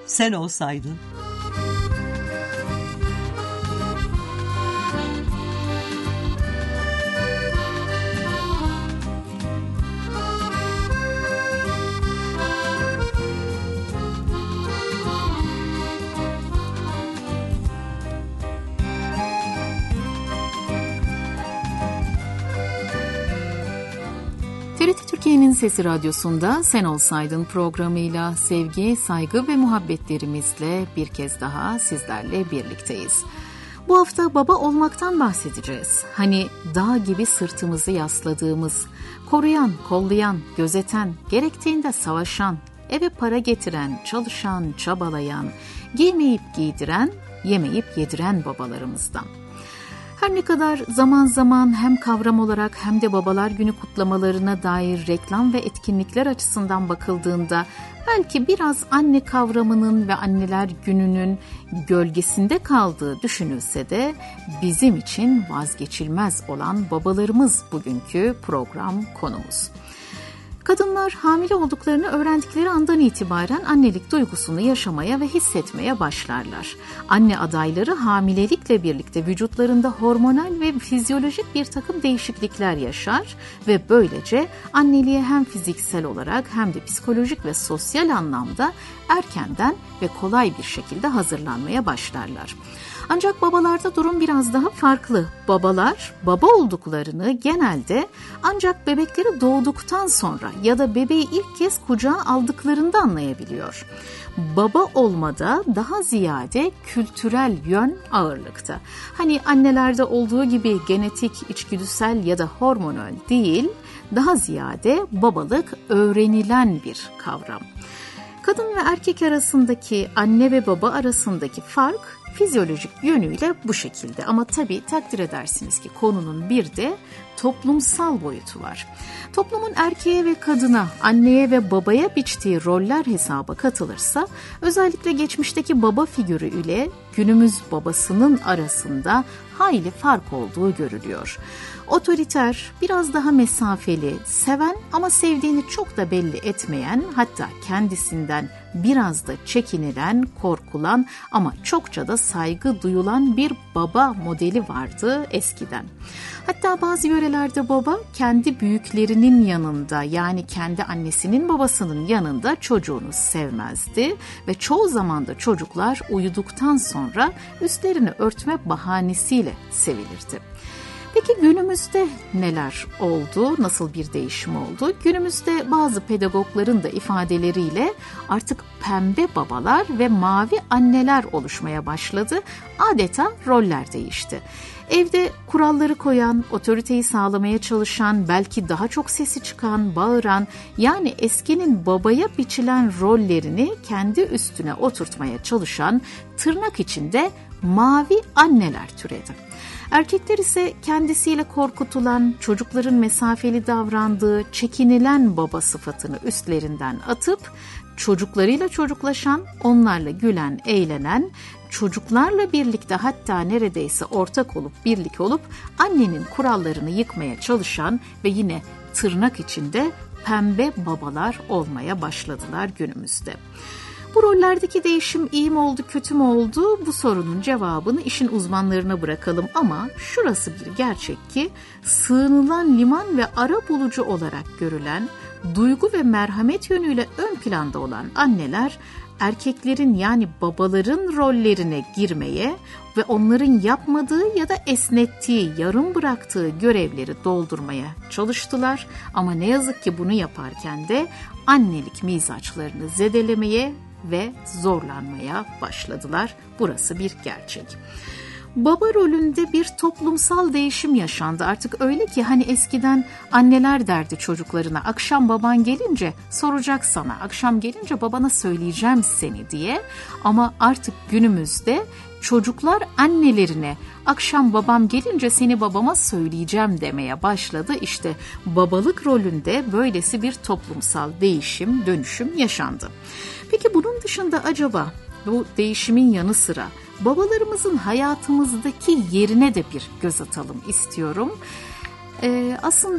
sen olsaydın. TRT Türkiye'nin Sesi Radyosu'nda Sen Olsaydın programıyla sevgi, saygı ve muhabbetlerimizle bir kez daha sizlerle birlikteyiz. Bu hafta baba olmaktan bahsedeceğiz. Hani dağ gibi sırtımızı yasladığımız, koruyan, kollayan, gözeten, gerektiğinde savaşan, eve para getiren, çalışan, çabalayan, giymeyip giydiren, yemeyip yediren babalarımızdan. Her ne kadar zaman zaman hem kavram olarak hem de Babalar Günü kutlamalarına dair reklam ve etkinlikler açısından bakıldığında belki biraz anne kavramının ve anneler gününün gölgesinde kaldığı düşünülse de bizim için vazgeçilmez olan babalarımız bugünkü program konumuz. Kadınlar hamile olduklarını öğrendikleri andan itibaren annelik duygusunu yaşamaya ve hissetmeye başlarlar. Anne adayları hamilelikle birlikte vücutlarında hormonal ve fizyolojik bir takım değişiklikler yaşar ve böylece anneliğe hem fiziksel olarak hem de psikolojik ve sosyal anlamda erkenden ve kolay bir şekilde hazırlanmaya başlarlar. Ancak babalarda durum biraz daha farklı. Babalar baba olduklarını genelde ancak bebekleri doğduktan sonra ya da bebeği ilk kez kucağa aldıklarında anlayabiliyor. Baba olmada daha ziyade kültürel yön ağırlıkta. Hani annelerde olduğu gibi genetik, içgüdüsel ya da hormonal değil, daha ziyade babalık öğrenilen bir kavram. Kadın ve erkek arasındaki, anne ve baba arasındaki fark fizyolojik yönüyle bu şekilde. Ama tabii takdir edersiniz ki konunun bir de toplumsal boyutu var. Toplumun erkeğe ve kadına, anneye ve babaya biçtiği roller hesaba katılırsa, özellikle geçmişteki baba figürü ile günümüz babasının arasında hayli fark olduğu görülüyor. Otoriter, biraz daha mesafeli, seven ama sevdiğini çok da belli etmeyen, hatta kendisinden biraz da çekinilen, korkulan ama çokça da saygı duyulan bir baba modeli vardı eskiden. Hatta bazı yörelerde baba kendi büyüklerinin yanında, yani kendi annesinin babasının yanında çocuğunu sevmezdi ve çoğu zaman da çocuklar uyuduktan sonra üstlerini örtme bahanesiyle sevilirdi. Peki günümüzde neler oldu? Nasıl bir değişim oldu? Günümüzde bazı pedagogların da ifadeleriyle artık pembe babalar ve mavi anneler oluşmaya başladı. Adeta roller değişti. Evde kuralları koyan, otoriteyi sağlamaya çalışan, belki daha çok sesi çıkan, bağıran, yani eskinin babaya biçilen rollerini kendi üstüne oturtmaya çalışan tırnak içinde mavi anneler türedi. Erkekler ise kendisiyle korkutulan, çocukların mesafeli davrandığı, çekinilen baba sıfatını üstlerinden atıp, çocuklarıyla çocuklaşan, onlarla gülen, eğlenen, çocuklarla birlikte hatta neredeyse ortak olup, birlik olup annenin kurallarını yıkmaya çalışan ve yine tırnak içinde pembe babalar olmaya başladılar günümüzde. Bu rollerdeki değişim iyi mi oldu, kötü mü oldu? Bu sorunun cevabını işin uzmanlarına bırakalım ama şurası bir gerçek ki sığınılan liman ve arabulucu olarak görülen, duygu ve merhamet yönüyle ön planda olan anneler, erkeklerin yani babaların rollerine girmeye ve onların yapmadığı ya da esnettiği, yarım bıraktığı görevleri doldurmaya çalıştılar. Ama ne yazık ki bunu yaparken de annelik mizaçlarını zedelemeye ve zorlanmaya başladılar. Burası bir gerçek. Baba rolünde bir toplumsal değişim yaşandı. Artık öyle ki hani eskiden anneler derdi çocuklarına, akşam baban gelince soracak sana, akşam gelince babana söyleyeceğim seni diye. Ama artık günümüzde çocuklar annelerine akşam babam gelince seni babama söyleyeceğim demeye başladı. İşte babalık rolünde böylesi bir toplumsal değişim, dönüşüm yaşandı. Peki bunun dışında acaba bu değişimin yanı sıra babalarımızın hayatımızdaki yerine de bir göz atalım istiyorum. Aslında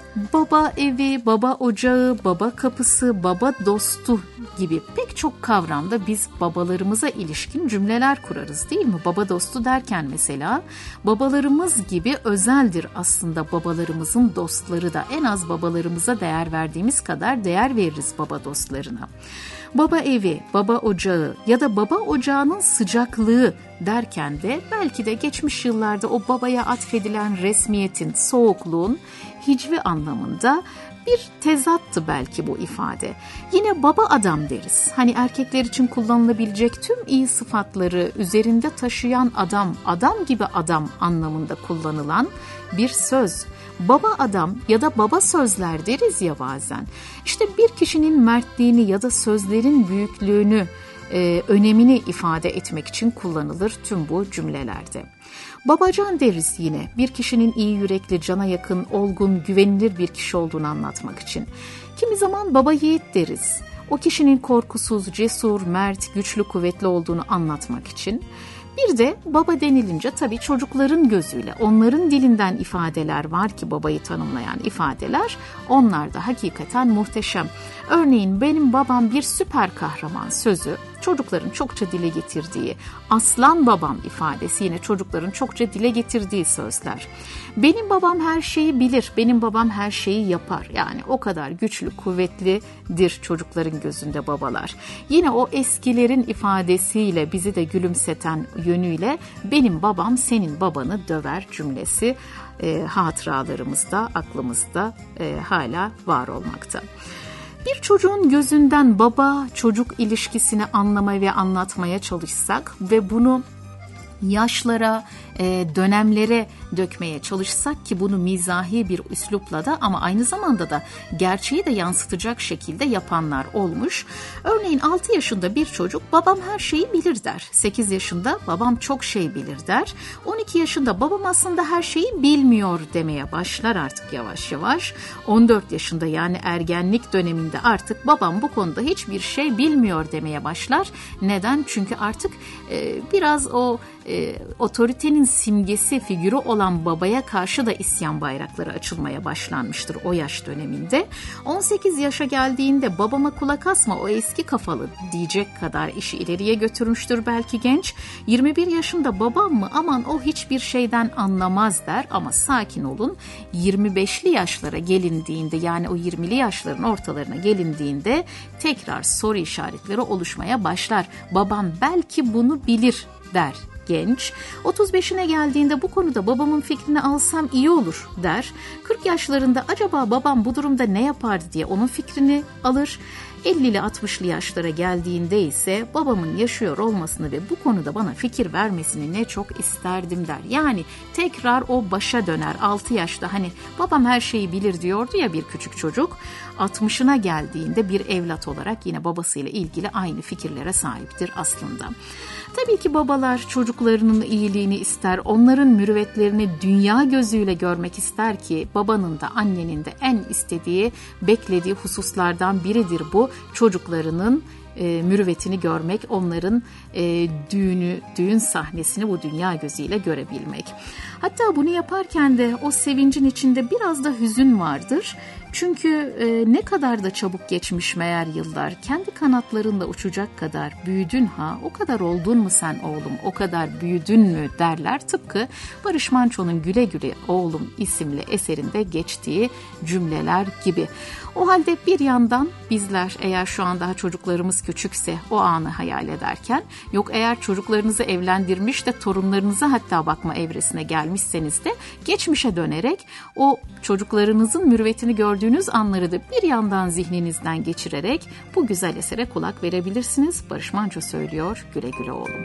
Baba evi, baba ocağı, baba kapısı, baba dostu gibi pek çok kavramda biz babalarımıza ilişkin cümleler kurarız, değil mi? Baba dostu derken mesela babalarımız gibi özeldir aslında babalarımızın dostları da. En az babalarımıza değer verdiğimiz kadar değer veririz baba dostlarına. Baba evi, baba ocağı ya da baba ocağının sıcaklığı derken de belki de geçmiş yıllarda o babaya atfedilen resmiyetin, soğukluğun hicvi anlamında bir tezattı belki bu ifade. Yine baba adam deriz. Hani erkekler için kullanılabilecek tüm iyi sıfatları üzerinde taşıyan adam, adam gibi adam anlamında kullanılan bir söz. Baba adam ya da baba sözler deriz ya bazen. İşte bir kişinin mertliğini ya da sözlerin büyüklüğünü, önemini ifade etmek için kullanılır tüm bu cümlelerde. Babacan deriz yine bir kişinin iyi yürekli, cana yakın, olgun, güvenilir bir kişi olduğunu anlatmak için. Kimi zaman baba yiğit deriz. O kişinin korkusuz, cesur, mert, güçlü, kuvvetli olduğunu anlatmak için. Bir de baba denilince tabii çocukların gözüyle, onların dilinden ifadeler var ki babayı tanımlayan ifadeler, onlar da hakikaten muhteşem. Örneğin benim babam bir süper kahraman sözü çocukların çokça dile getirdiği, aslan babam ifadesi yine çocukların çokça dile getirdiği sözler. Benim babam her şeyi bilir, benim babam her şeyi yapar. Yani o kadar güçlü, kuvvetlidir çocukların gözünde babalar. Yine o eskilerin ifadesiyle bizi de gülümseten yönüyle benim babam senin babanı döver cümlesi hatıralarımızda, aklımızda hala var olmakta. Bir çocuğun gözünden baba çocuk ilişkisini anlamaya ve anlatmaya çalışsak ve bunu yaşlara, dönemlere dökmeye çalışsak ki bunu mizahi bir üslupla da ama aynı zamanda da gerçeği de yansıtacak şekilde yapanlar olmuş. Örneğin 6 yaşında bir çocuk babam her şeyi bilir der. 8 yaşında babam çok şey bilir der. 12 yaşında babam aslında her şeyi bilmiyor demeye başlar artık yavaş yavaş. 14 yaşında yani ergenlik döneminde artık babam bu konuda hiçbir şey bilmiyor demeye başlar. Neden? Çünkü artık biraz o otoritenin simgesi, figürü olan babaya karşı da isyan bayrakları açılmaya başlanmıştır o yaş döneminde. 18 yaşa geldiğinde babama kulak asma o eski kafalı diyecek kadar işi ileriye götürmüştür belki genç. 21 yaşında babam mı aman o hiçbir şeyden anlamaz der ama sakin olun 25'li yaşlara gelindiğinde yani o 20'li yaşların ortalarına gelindiğinde tekrar soru işaretleri oluşmaya başlar. Babam belki bunu bilir der genç. 35'ine geldiğinde bu konuda babamın fikrini alsam iyi olur der. 40 yaşlarında acaba babam bu durumda ne yapardı diye onun fikrini alır. 50'li 60'lı yaşlara geldiğinde ise babamın yaşıyor olmasını ve bu konuda bana fikir vermesini ne çok isterdim der. Yani tekrar o başa döner 6 yaşta hani babam her şeyi bilir diyordu ya bir küçük çocuk. 60'ına geldiğinde bir evlat olarak yine babasıyla ilgili aynı fikirlere sahiptir aslında. Tabii ki babalar çocuklarının iyiliğini ister, onların mürüvvetlerini dünya gözüyle görmek ister ki babanın da annenin de en istediği, beklediği hususlardan biridir bu. Çocuklarının mürüvvetini görmek, onların düğün sahnesini bu dünya gözüyle görebilmek. Hatta bunu yaparken de o sevincin içinde biraz da hüzün vardır. Çünkü ne kadar da çabuk geçmiş meğer yıllar, kendi kanatlarında uçacak kadar büyüdün ha, o kadar oldun mu sen oğlum, o kadar büyüdün mü derler. Tıpkı Barış Manço'nun Güle Güle Oğlum isimli eserinde geçtiği cümleler gibi. O halde bir yandan bizler eğer şu an daha çocuklarımız küçükse o anı hayal ederken, yok eğer çocuklarınızı evlendirmiş de torunlarınıza hatta bakma evresine gelmişseniz de geçmişe dönerek o çocuklarınızın mürüvvetini gördüğünüz anları da bir yandan zihninizden geçirerek bu güzel esere kulak verebilirsiniz. Barış Manço söylüyor, Güle Güle Oğlum.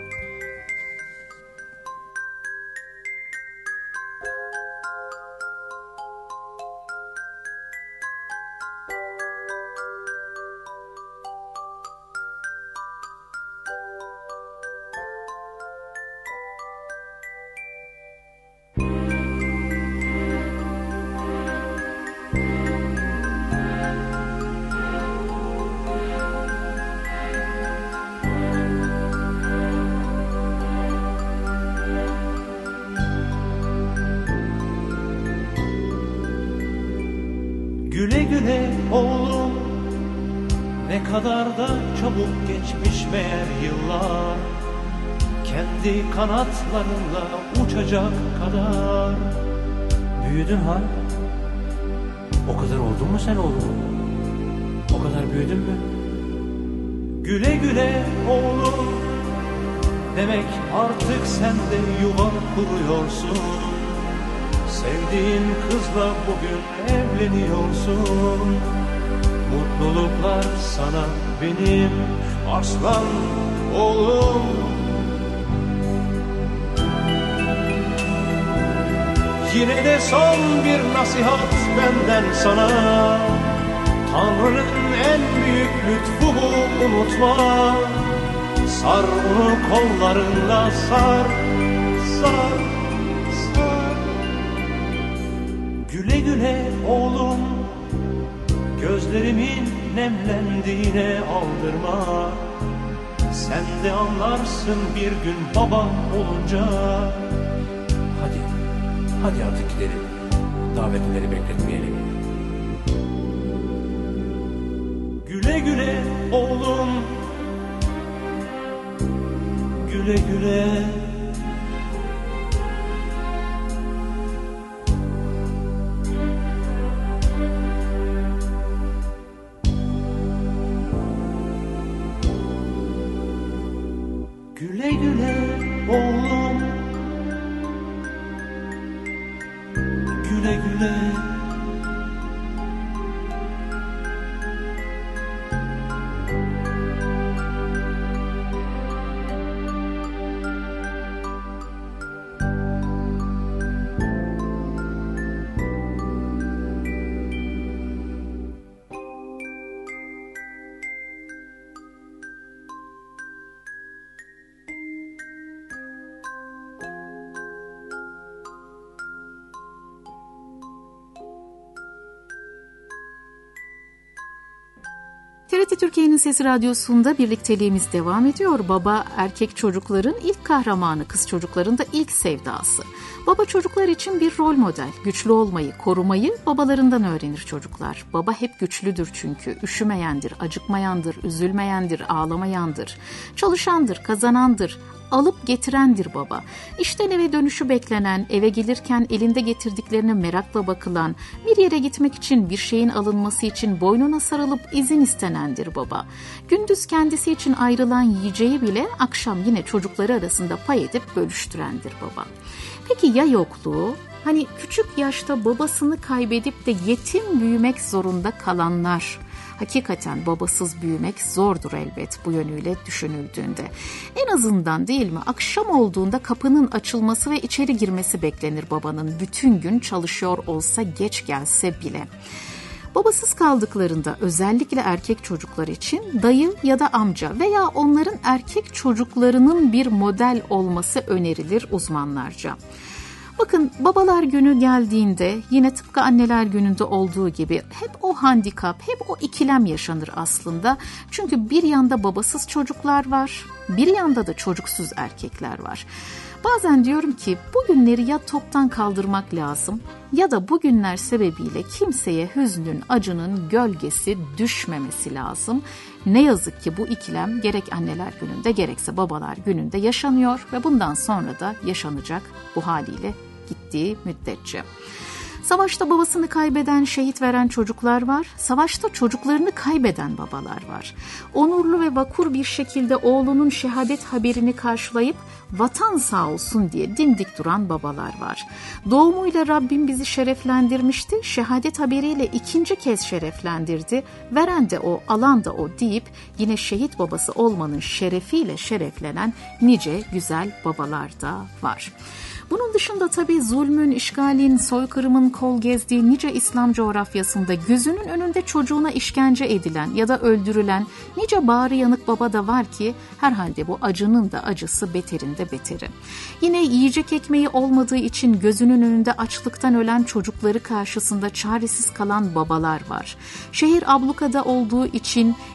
oğlum, ne kadar da çabuk geçmiş meğer yıllar. Kendi kanatlarınla uçacak kadar büyüdün ha. O kadar oldun mu sen oğlum? O kadar büyüdün mü? Güle güle oğlum, demek artık sen de yuva kuruyorsun. Sevdiğin kızla bugün evleniyorsun. Mutluluklar sana benim aslan oğlum. Yine de son bir nasihat benden sana. Tanrı'nın en büyük lütfu bu, unutma. Sar onu kollarınla, sar, sar, sar. Güle güle oğlum, gözlerimin nemlendiğine aldırma. Sen de anlarsın bir gün baba olunca. Hadi artık gidelim, davetlileri bekletmeyelim. Güle güle oğlum, güle güle. Güle güle oğlum, güle güle. TRT Türkiye'nin Sesi Radyosu'nda birlikteliğimiz devam ediyor. Baba erkek çocukların ilk kahramanı, kız çocukların da ilk sevdası. Baba çocuklar için bir rol model. Güçlü olmayı, korumayı babalarından öğrenir çocuklar. Baba hep güçlüdür çünkü. Üşümeyendir, acıkmayandır, üzülmeyendir, ağlamayandır. Çalışandır, kazanandır. Alıp getirendir baba. İşten eve dönüşü beklenen, eve gelirken elinde getirdiklerine merakla bakılan, bir yere gitmek için, bir şeyin alınması için boynuna sarılıp izin istenendir baba. Gündüz kendisi için ayrılan yiyeceği bile akşam yine çocukları arasında pay edip bölüştürendir baba. Peki ya yokluğu? Hani küçük yaşta babasını kaybedip de yetim büyümek zorunda kalanlar? Hakikaten babasız büyümek zordur elbet bu yönüyle düşünüldüğünde. En azından değil mi, akşam olduğunda kapının açılması ve içeri girmesi beklenir babanın, bütün gün çalışıyor olsa, geç gelse bile. Babasız kaldıklarında özellikle erkek çocuklar için dayı ya da amca veya onların erkek çocuklarının bir model olması önerilir uzmanlarca. Bakın, babalar günü geldiğinde yine tıpkı anneler gününde olduğu gibi hep o handikap, hep o ikilem yaşanır aslında. Çünkü bir yanda babasız çocuklar var, bir yanda da çocuksuz erkekler var. Bazen diyorum ki bugünleri ya toptan kaldırmak lazım ya da bugünler sebebiyle kimseye hüznün, acının gölgesi düşmemesi lazım. Ne yazık ki bu ikilem gerek anneler gününde gerekse babalar gününde yaşanıyor ve bundan sonra da yaşanacak bu haliyle gittiği müddetçe. Savaşta babasını kaybeden, şehit veren çocuklar var. Savaşta çocuklarını kaybeden babalar var. Onurlu ve vakur bir şekilde oğlunun şehadet haberini karşılayıp vatan sağ olsun diye dimdik duran babalar var. Doğumuyla Rabbim bizi şereflendirmişti. Şehadet haberiyle ikinci kez şereflendirdi. Veren de o, alan da o deyip yine şehit babası olmanın şerefiyle şereflenen nice güzel babalar da var. Bunun dışında tabii zulmün, işgalin, soykırımın kol gezdiği nice İslam coğrafyasında gözünün önünde çocuğuna işkence edilen ya da öldürülen nice bağrı yanık baba da var ki herhalde bu acının da acısı, beterin de beteri. Yine yiyecek ekmeği olmadığı için gözünün önünde açlıktan ölen çocukları karşısında çaresiz kalan babalar var. Şehir ablukada olduğu için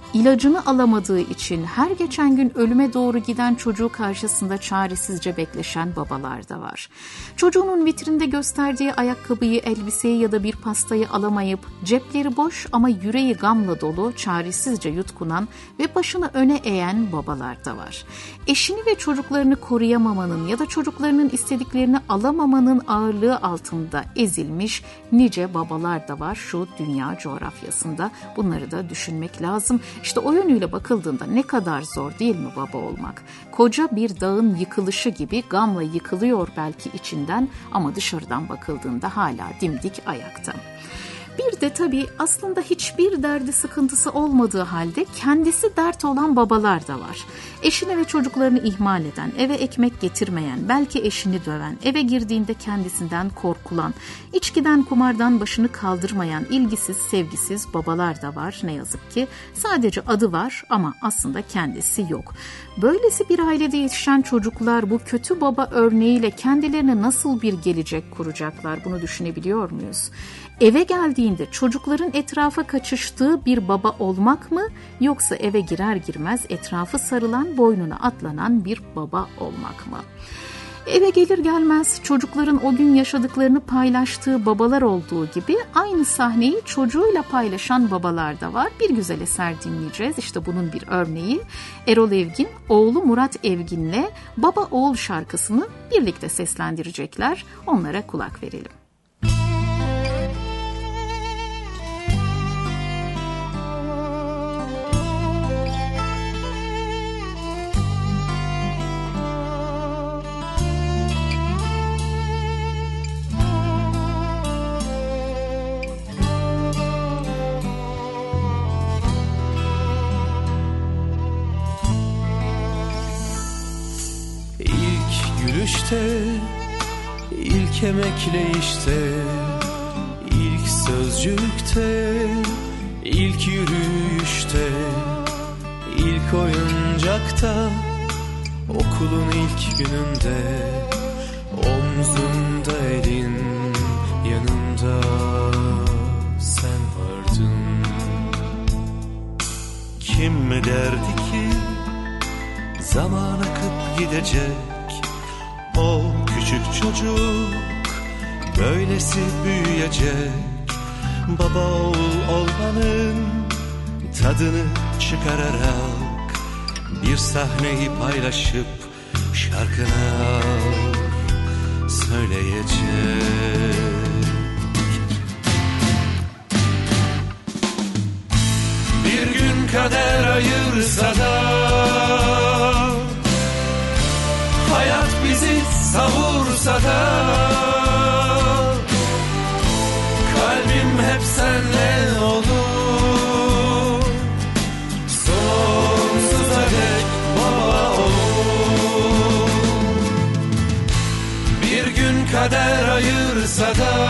ilacını alamadığı için her geçen gün ölüme doğru giden çocuğu karşısında çaresizce bekleşen babalar da var. Çocuğunun vitrinde gösterdiği ayakkabıyı, elbiseyi ya da bir pastayı alamayıp cepleri boş ama yüreği gamla dolu, çaresizce yutkunan ve başını öne eğen babalar da var. Eşini ve çocuklarını koruyamamanın ya da çocuklarının istediklerini alamamanın ağırlığı altında ezilmiş nice babalar da var şu dünya coğrafyasında. Bunları da düşünmek lazım. İşte o yönüyle bakıldığında ne kadar zor değil mi baba olmak? Koca bir dağın yıkılışı gibi gamla yıkılıyor belki içinden ama dışarıdan bakıldığında hala dimdik ayakta. Bir de tabii aslında hiçbir derdi sıkıntısı olmadığı halde kendisi dert olan babalar da var. Eşini ve çocuklarını ihmal eden, eve ekmek getirmeyen, belki eşini döven, eve girdiğinde kendisinden korkulan, içkiden kumardan başını kaldırmayan, ilgisiz, sevgisiz babalar da var ne yazık ki. Sadece adı var ama aslında kendisi yok. Böylesi bir ailede yetişen çocuklar bu kötü baba örneğiyle kendilerine nasıl bir gelecek kuracaklar, bunu düşünebiliyor muyuz? Eve geldiğinde çocukların etrafa kaçıştığı bir baba olmak mı, yoksa eve girer girmez etrafı sarılan, boynuna atlanan bir baba olmak mı? Eve gelir gelmez çocukların o gün yaşadıklarını paylaştığı babalar olduğu gibi aynı sahneyi çocuğuyla paylaşan babalar da var. Bir güzel eser dinleyeceğiz. İşte bunun bir örneği. Erol Evgin, oğlu Murat Evgin'le Baba Oğul şarkısını birlikte seslendirecekler. Onlara kulak verelim. İlk emekleyişte, ilk sözcükte, ilk yürüyüşte, ilk oyuncakta, okulun ilk gününde, omzumda elin, yanımda sen vardın. Kim mi derdi ki zaman akıp gidecek, o küçük çocuk böylesi büyüyecek. Baba oğul olmanın tadını çıkararak bir sahneyi paylaşıp şarkına söyleyecek. Bir gün kader ayırsa da hayat bizi savursa da kalbim hep senle olur. Sonsuza dek baba olur. Bir gün kader ayırsa da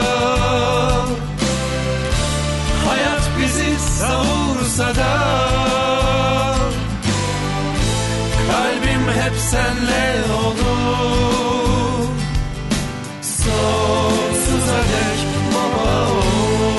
hayat bizi savursa da kalbim hep senle olur. Sonsuza dek baba olur.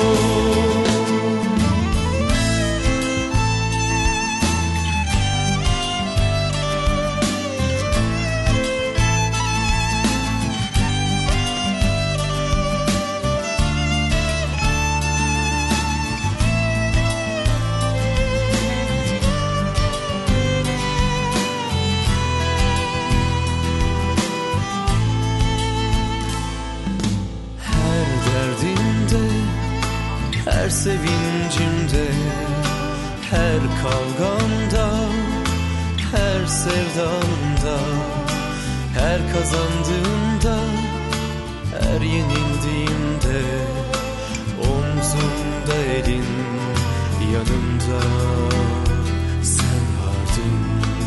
Her sevincimde, her kavgamda, her sevdamda, her kazandığımda, her yenildiğimde, omzumda elin, yanımda sen vardın.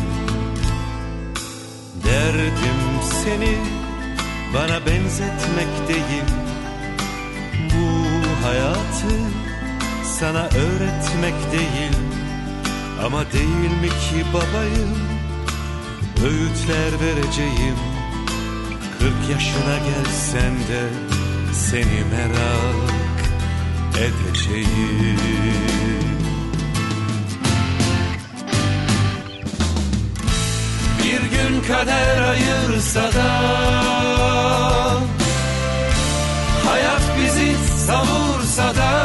Derdim seni bana benzetmek değil, bu hayatı sana öğretmek değil. Ama değil mi ki babayım, öğütler vereceğim. 40 yaşına gelsen de seni merak edeceğim. kader ayırsa da, hayat bizi savursa da,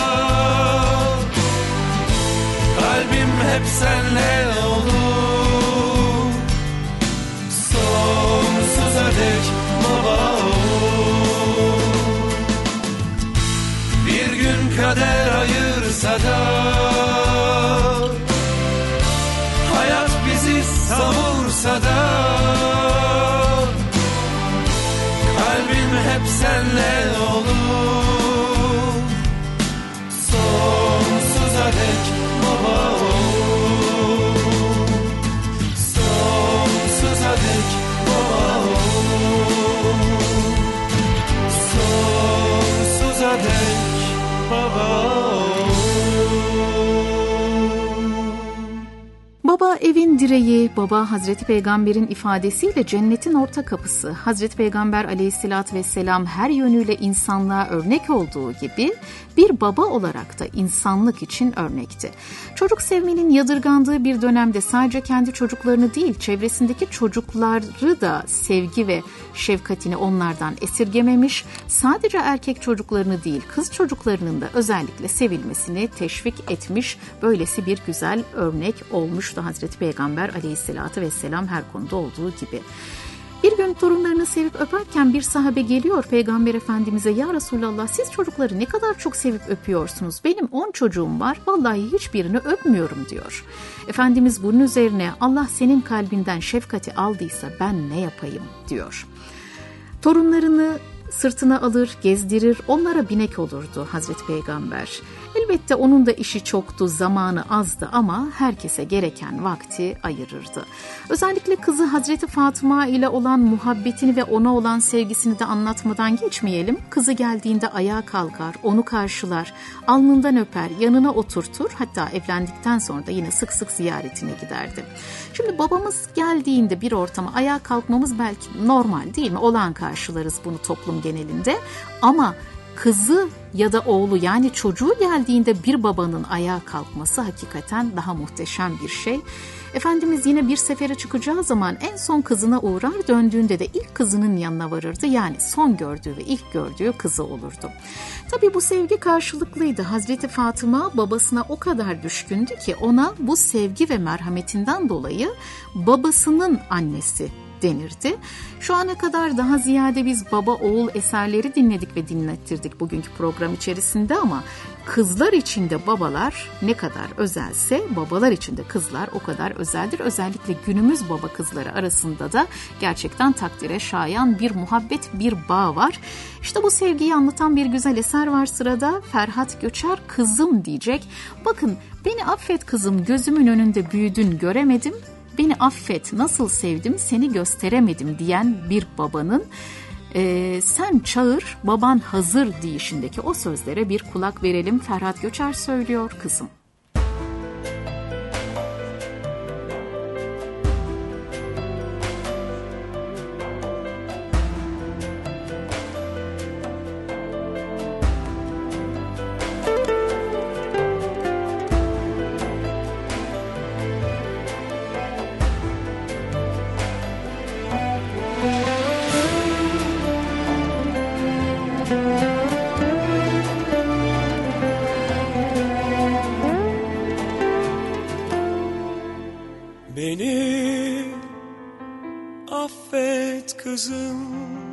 kalbim hep senle olur. Sonsuza dek baba ol. Bir gün kader ayırsa da, hayat bizi savursa da, kalbim hep senle olur. Sonsuza dek baba ol. Sonsuza dek baba ol. Sonsuza dek baba ol. Baba evin direği, baba Hazreti Peygamber'in ifadesiyle cennetin orta kapısı. Hazreti Peygamber aleyhissalatü vesselam her yönüyle insanlığa örnek olduğu gibi bir baba olarak da insanlık için örnekti. Çocuk sevmenin yadırgandığı bir dönemde sadece kendi çocuklarını değil, çevresindeki çocukları da sevgi ve şefkatini onlardan esirgememiş, sadece erkek çocuklarını değil, kız çocuklarının da özellikle sevilmesini teşvik etmiş, böylesi bir güzel örnek olmuştu Hazreti Peygamber aleyhissalatü vesselam her konuda olduğu gibi. Bir gün torunlarını sevip öperken bir sahabe geliyor Peygamber Efendimiz'e, ya Resulallah siz çocukları ne kadar çok sevip öpüyorsunuz, benim 10 çocuğum var vallahi hiçbirini öpmüyorum diyor. Efendimiz bunun üzerine Allah senin kalbinden şefkati aldıysa ben ne yapayım diyor. Torunlarını sırtına alır, gezdirir, onlara binek olurdu Hazreti Peygamber. Elbette onun da işi çoktu, zamanı azdı ama herkese gereken vakti ayırırdı. Özellikle kızı Hazreti Fatıma ile olan muhabbetini ve ona olan sevgisini de anlatmadan geçmeyelim. Kızı geldiğinde ayağa kalkar, onu karşılar, alnından öper, yanına oturtur, hatta evlendikten sonra da yine sık sık ziyaretine giderdi. Şimdi babamız geldiğinde bir ortama ayağa kalkmamız belki normal değil mi? Olağan karşılarız bunu toplum genelinde ama kızı ya da oğlu yani çocuğu geldiğinde bir babanın ayağa kalkması hakikaten daha muhteşem bir şey. Efendimiz yine bir sefere çıkacağı zaman en son kızına uğrar, döndüğünde de ilk kızının yanına varırdı. Yani son gördüğü ve ilk gördüğü kızı olurdu. Tabii bu sevgi karşılıklıydı. Hazreti Fatıma babasına o kadar düşkündü ki ona bu sevgi ve merhametinden dolayı babasının annesi denirdi. Şu ana kadar daha ziyade biz baba oğul eserleri dinledik ve dinlettirdik bugünkü program içerisinde ama kızlar için de babalar ne kadar özelse babalar için de kızlar o kadar özeldir. Özellikle günümüz baba kızları arasında da gerçekten takdire şayan bir muhabbet, bir bağ var. İşte bu sevgiyi anlatan bir güzel eser var sırada. Ferhat Göçer kızım diyecek. Bakın, beni affet kızım, gözümün önünde büyüdün göremedim. Beni affet, nasıl sevdim seni gösteremedim diyen bir babanın sen çağır baban hazır deyişindeki o sözlere bir kulak verelim. Ferhat Göçer söylüyor, kızım. Beni affet kızım,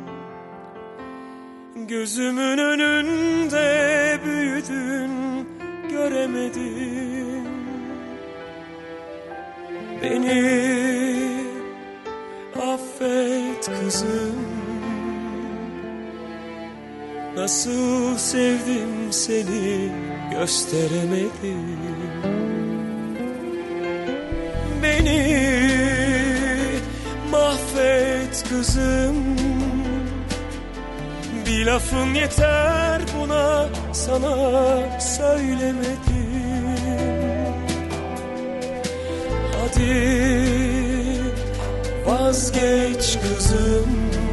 gözümün önünde büyüdün göremedim. Beni affet kızım, nasıl sevdim seni gösteremedim. Beni mahvet kızım, bir lafın yeter buna, sana söylemedim. Hadi vazgeç kızım,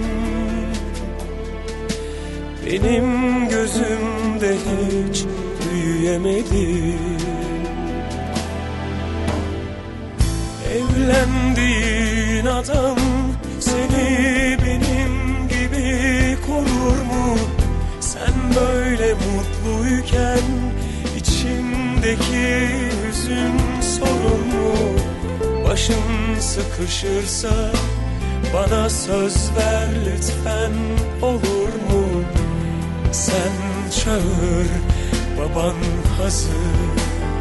benim gözümde hiç büyüyemedin. Evlendiğin adam seni benim gibi korur mu? Sen böyle mutluyken içimdeki hüzün sorun mu? Başın sıkışırsa bana söz ver lütfen, olur mu? Sen çağır, baban hazır.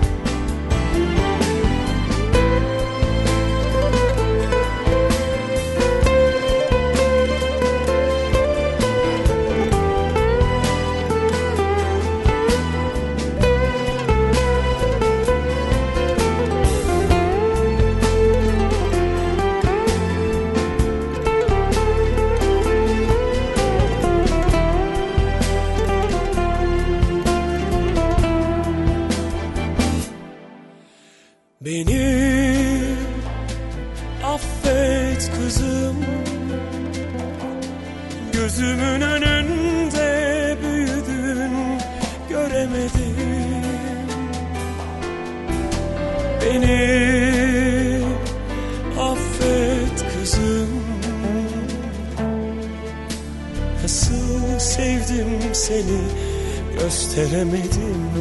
Beni affet kızım, gözümün önünde büyüdün, göremedim. Beni affet kızım, nasıl sevdim seni gösteremedim.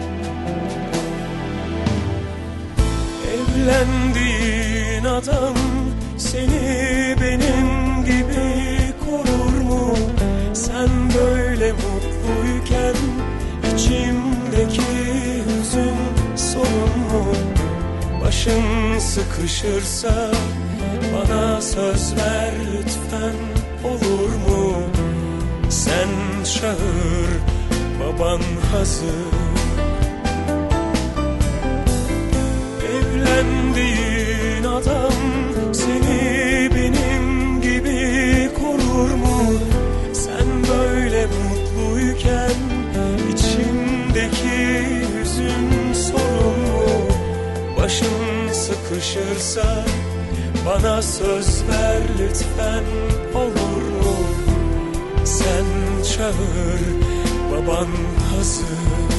Evlendiğin adam seni benim gibi korur mu? Sen böyle mutluyken içimdeki hüzün sorun mu? Başın sıkışırsa bana söz ver lütfen, olur mu? Sen çağır, baban hazır. Evlendiğin adam seni benim gibi korur mu? Sen böyle mutluyken içimdeki hüzün sorun mu? Başın sıkışırsa bana söz ver lütfen, olur mu? Sen çağır, baban hazır.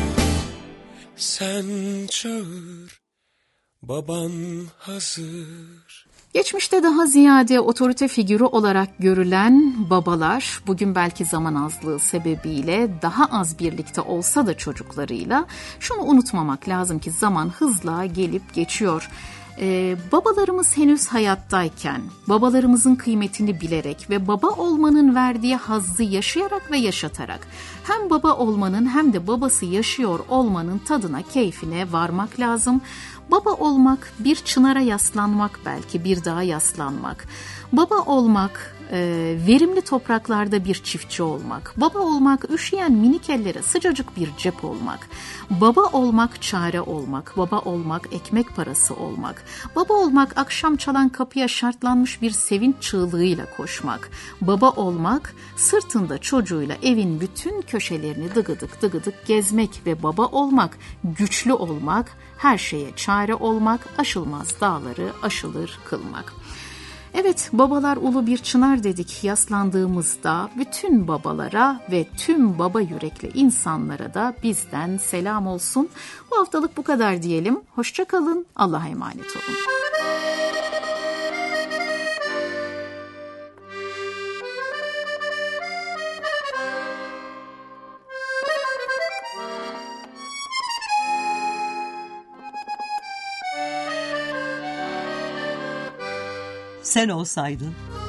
Sen çağır, baban hazır. Geçmişte daha ziyade otorite figürü olarak görülen babalar bugün belki zaman azlığı sebebiyle daha az birlikte olsa da çocuklarıyla, şunu unutmamak lazım ki zaman hızla gelip geçiyor. Babalarımız henüz hayattayken babalarımızın kıymetini bilerek ve baba olmanın verdiği hazzı yaşayarak ve yaşatarak hem baba olmanın hem de babası yaşıyor olmanın tadına, keyfine varmak lazım. Baba olmak bir çınara yaslanmak, belki bir dağa yaslanmak. Baba olmak verimli topraklarda bir çiftçi olmak. Baba olmak üşüyen minik ellere sıcacık bir cep olmak. Baba olmak çare olmak. Baba olmak ekmek parası olmak. Baba olmak akşam çalan kapıya şartlanmış bir sevinç çığlığıyla koşmak. Baba olmak sırtında çocuğuyla evin bütün köşelerini dıgıdık dıgıdık gezmek ve baba olmak güçlü olmak, her şeye çare olmak, aşılmaz dağları aşılır kılmak. Evet, babalar ulu bir çınar dedik yaslandığımızda, bütün babalara ve tüm baba yürekli insanlara da bizden selam olsun. Bu haftalık bu kadar diyelim. Hoşça kalın, Allah'a emanet olun. Sen olsaydın.